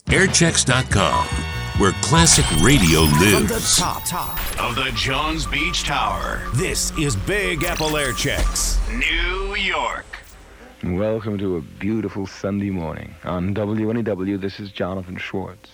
Airchecks.com, where classic radio From the lives. top of the Johns Beach Tower, this is Big Apple Air Checks, New York. Welcome to a beautiful Sunday morning. On WNEW, this is Jonathan Schwartz.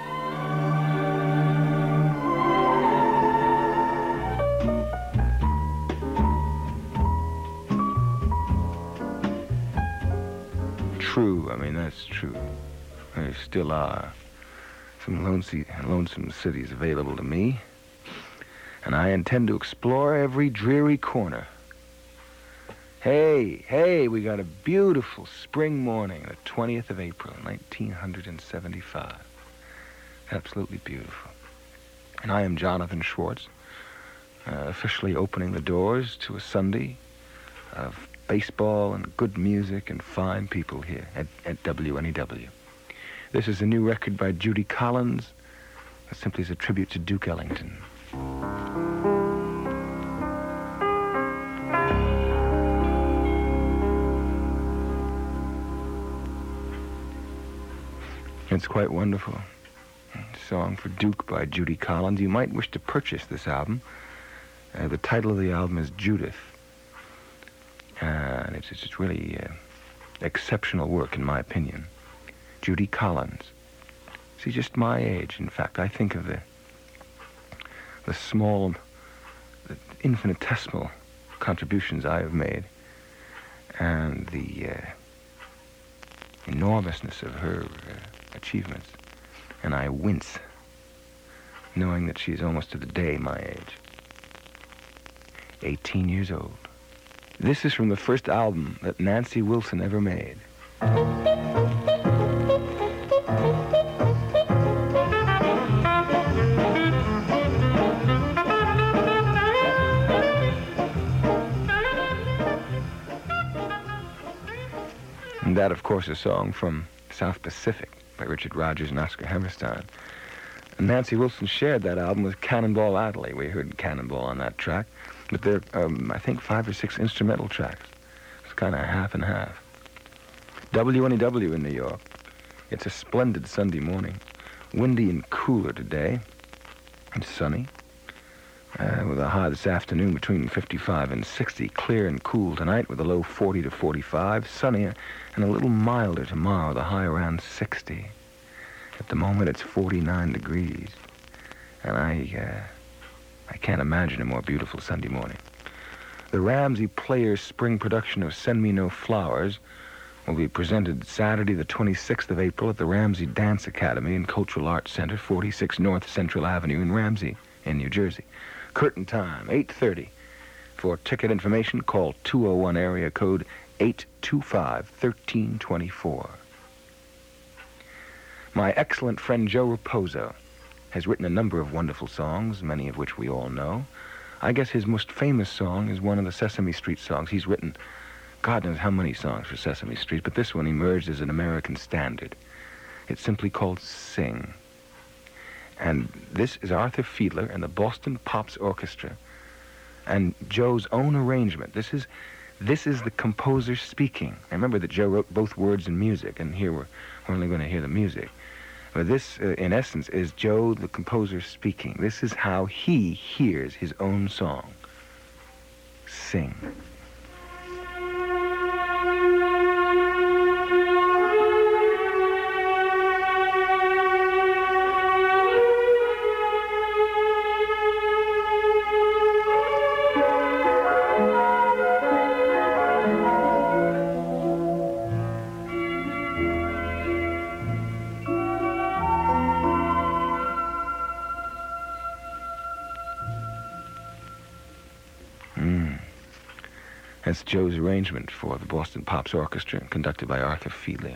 True, that's true. There still are some lonesome cities available to me, and I intend to explore every dreary corner. Hey, we got a beautiful spring morning, the 20th of April, 1975. Absolutely beautiful. And I am Jonathan Schwartz, officially opening the doors to a Sunday of baseball and good music and fine people here at WNEW. This is a new record by Judy Collins, that simply is a tribute to Duke Ellington. It's quite wonderful. Song for Duke by Judy Collins. You might wish to purchase this album. The title of the album is Judith. And it's really exceptional work, in my opinion. Judy Collins. She's just my age. In fact, I think of the small, the infinitesimal contributions I have made and the enormousness of her achievements. And I wince, knowing that she's almost to the day my age. 18 years old. This is from the first album that Nancy Wilson ever made. And that, of course, is a song from South Pacific by Richard Rodgers and Oscar Hammerstein. And Nancy Wilson shared that album with Cannonball Adderley. We heard Cannonball on that track. But there are, I think, 5 or 6 instrumental tracks. It's kind of half and half. WNEW in New York. It's a splendid Sunday morning. Windy and cooler today. And sunny. With a high this afternoon between 55 and 60. Clear and cool tonight with a low 40 to 45. Sunny and a little milder tomorrow with a high around 60. At the moment it's 49 degrees. And I can't imagine a more beautiful Sunday morning. The Ramsey Players spring production of Send Me No Flowers will be presented Saturday the 26th of April at the Ramsey Dance Academy and Cultural Arts Center, 46 North Central Avenue in Ramsey, in New Jersey. Curtain time, 8:30. For ticket information, call 201 area code 825-1324. My excellent friend Joe Raposo has written a number of wonderful songs, many of which we all know. I guess his most famous song is one of the Sesame Street songs. He's written God knows how many songs for Sesame Street, but this one emerged as an American standard. It's simply called Sing. And this is Arthur Fiedler and the Boston Pops Orchestra and Joe's own arrangement. This is the composer speaking. I remember that Joe wrote both words and music, and here we're only going to hear the music. But this, in essence, is Joe, the composer, speaking. This is how he hears his own song. Sing. That's Joe's arrangement for the Boston Pops Orchestra, conducted by Arthur Fiedler.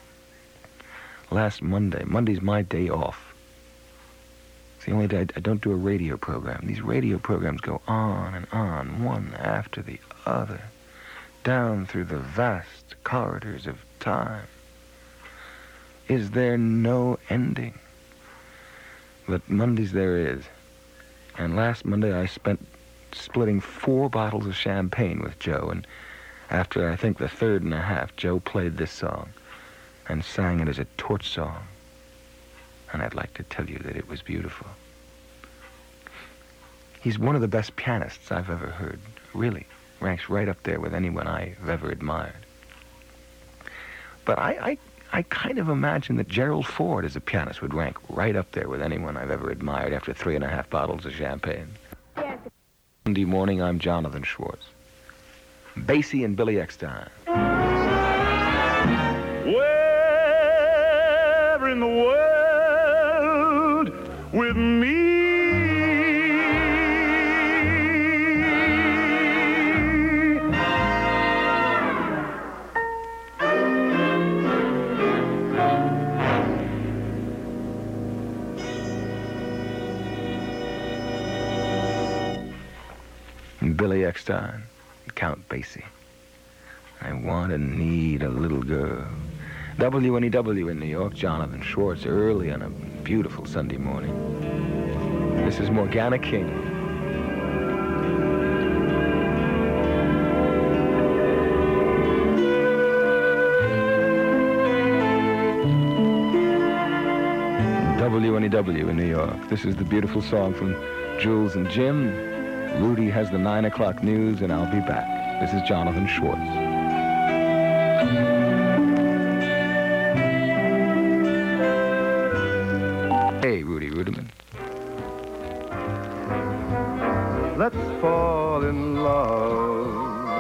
Last Monday's my day off. It's the only day I don't do a radio program. These radio programs go on and on, one after the other, down through the vast corridors of time. Is there no ending? But Mondays there is. And last Monday I spent splitting 4 bottles of champagne with Joe, and after I think the third and a half, Joe played this song and sang it as a torch song. and I'd like to tell you that it was beautiful. He's one of the best pianists I've ever heard. Really. Ranks right up there with anyone I've ever admired. But I kind of imagine that Gerald Ford as a pianist would rank right up there with anyone I've ever admired after 3.5 bottles of champagne. Yes. Monday morning, I'm Jonathan Schwartz. Basie and Billy Eckstine. Where in the world with me? Billy Eckstine, Count Basie. I want and need a little girl. WNEW in New York, Jonathan Schwartz, early on a beautiful Sunday morning. This is Morgana King. WNEW in New York. This is the beautiful song from Jules and Jim. Rudy has the 9 o'clock news, and I'll be back. This is Jonathan Schwartz. Hey, Rudy Ruderman. Let's fall in love.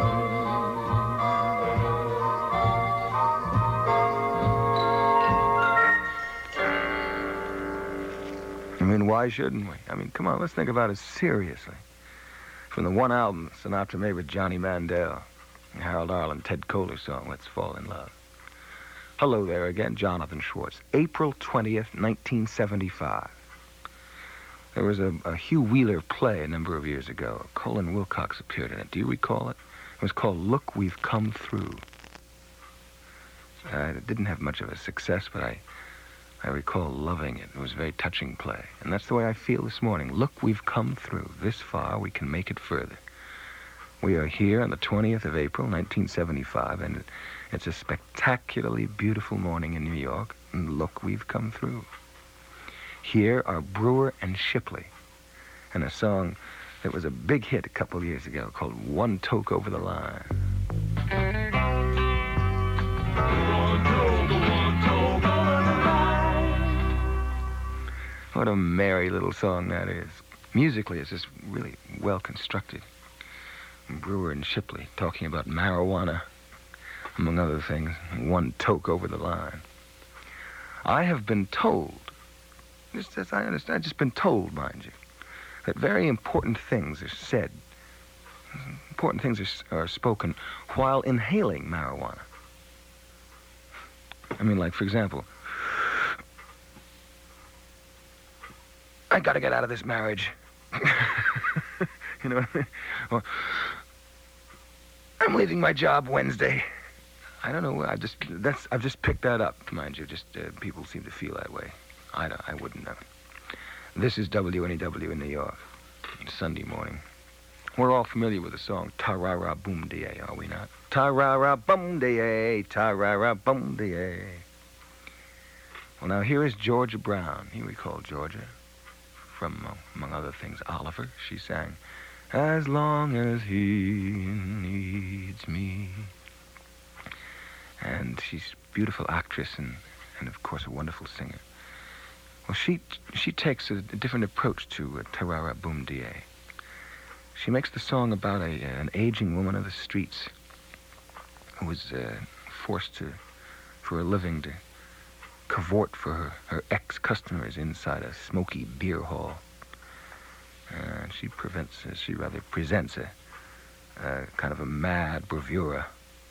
I mean, why shouldn't we? I mean, come on, let's think about it seriously. From the one album Sinatra made with Johnny Mandel, Harold Arlen, Ted Koehler song, Let's Fall in Love. Hello there again, Jonathan Schwartz. April 20th, 1975. There was a Hugh Wheeler play a number of years ago. Colin Wilcox appeared in it. Do you recall it? It was called Look, We've Come Through. It didn't have much of a success, but I recall loving it. It was a very touching play. And that's the way I feel this morning. Look, we've come through. This far, we can make it further. We are here on the 20th of April, 1975, and it's a spectacularly beautiful morning in New York. And look, we've come through. Here are Brewer and Shipley, and a song that was a big hit a couple years ago called One Toke Over the Line. What a merry little song that is. Musically, it's just really well constructed. Brewer and Shipley talking about marijuana, among other things. One toke over the line. I have been told, just as I understand, I've just been told, mind you, that very important things are said, important things are spoken while inhaling marijuana. I mean, like, for example, I gotta get out of this marriage. You know what I mean? Or, I'm leaving my job Wednesday. I don't know. I've just picked that up, mind you. Just people seem to feel that way. I wouldn't know. This is WNEW in New York. Sunday morning. We're all familiar with the song Ta-ra-ra boom de, are we not? Ta-ra-ra boom de, ta-ra-ra boom de. Well, now here is Georgia Brown. You recall Georgia from, among other things, Oliver. She sang, "As long as he needs me." And she's a beautiful actress and of course, a wonderful singer. Well, she takes a different approach to Ta-ra-ra boom de. She makes the song about an aging woman of the streets who was forced for a living to cavort for her ex-customers inside a smoky beer hall. She presents a kind of a mad bravura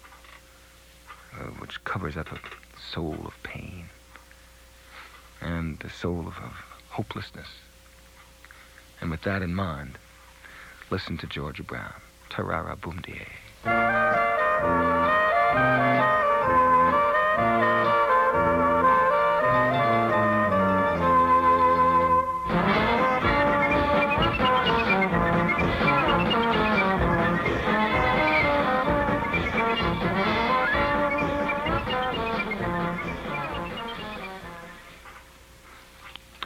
which covers up a soul of pain and a soul of hopelessness. And with that in mind, listen to Georgia Brown, Ta-ra-ra boom de.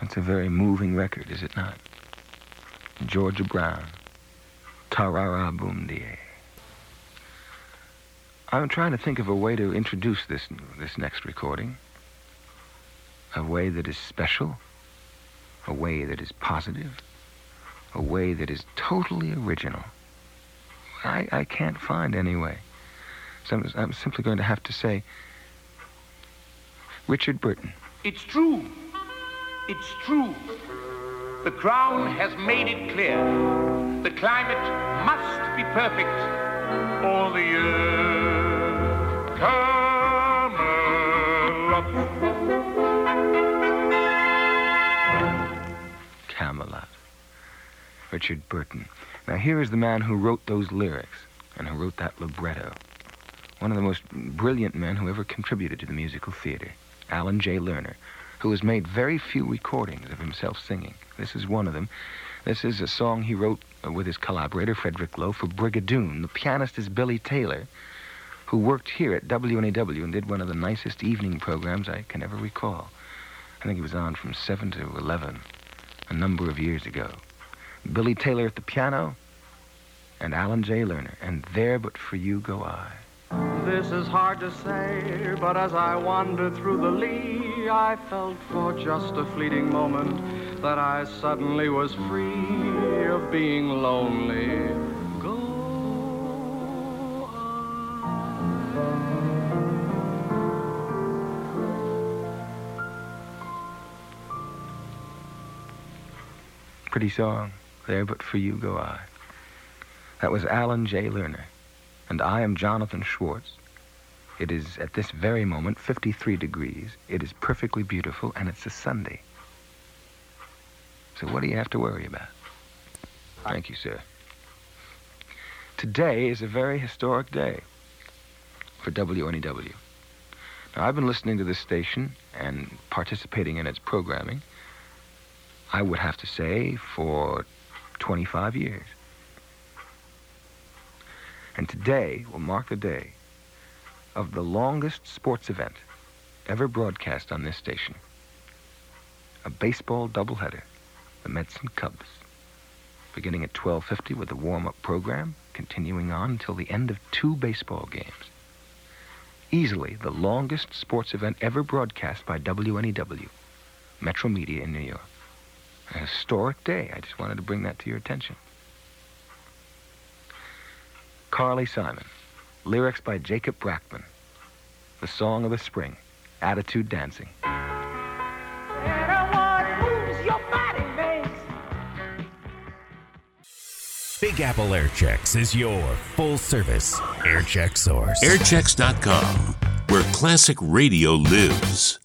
It's a very moving record, is it not? Georgia Brown, Tarara Boom Die. I'm trying to think of a way to introduce this next recording. A way that is special, a way that is positive, a way that is totally original. I can't find any way. So I'm simply going to have to say, Richard Burton. It's true. It's true. The Crown has made it clear. The climate must be perfect all the year. Camelot. Richard Burton. Now here is the man who wrote those lyrics and who wrote that libretto. One of the most brilliant men who ever contributed to the musical theater, Alan J. Lerner, who has made very few recordings of himself singing. This is one of them. This is a song he wrote with his collaborator, Frederick Lowe, for Brigadoon. The pianist is Billy Taylor, who worked here at WNAW and did one of the nicest evening programs I can ever recall. I think he was on from 7 to 11 a number of years ago. Billy Taylor at the piano and Alan J. Lerner, and There But For You Go I. This is hard to say, but as I wandered through the Lee, I felt for just a fleeting moment that I suddenly was free of being lonely. Go on. Pretty song. There But For You Go I. That was Alan J. Lerner. And I am Jonathan Schwartz. It is, at this very moment, 53 degrees. It is perfectly beautiful, and it's a Sunday. So what do you have to worry about? Thank you, sir. Today is a very historic day for WNEW. Now, I've been listening to this station and participating in its programming, I would have to say, for 25 years. And today will mark the day of the longest sports event ever broadcast on this station. A baseball doubleheader, the Mets and Cubs, beginning at 12:50 with a warm-up program, continuing on until the end of 2 baseball games. Easily the longest sports event ever broadcast by WNEW, Metro Media in New York. A historic day. I just wanted to bring that to your attention. Carly Simon. Lyrics by Jacob Brackman. The Song of the Spring. Attitude Dancing. Big Apple Air Checks is your full-service air check source. Airchecks.com, where classic radio lives.